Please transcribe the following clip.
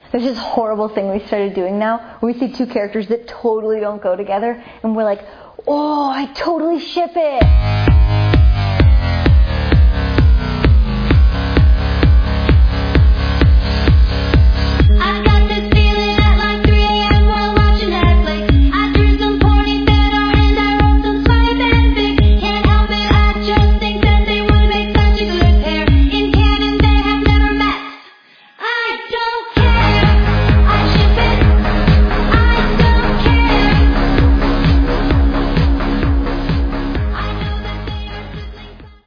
There's this horrible thing we started doing now where we see two characters that totally don't go together and we're like, oh, I totally ship it.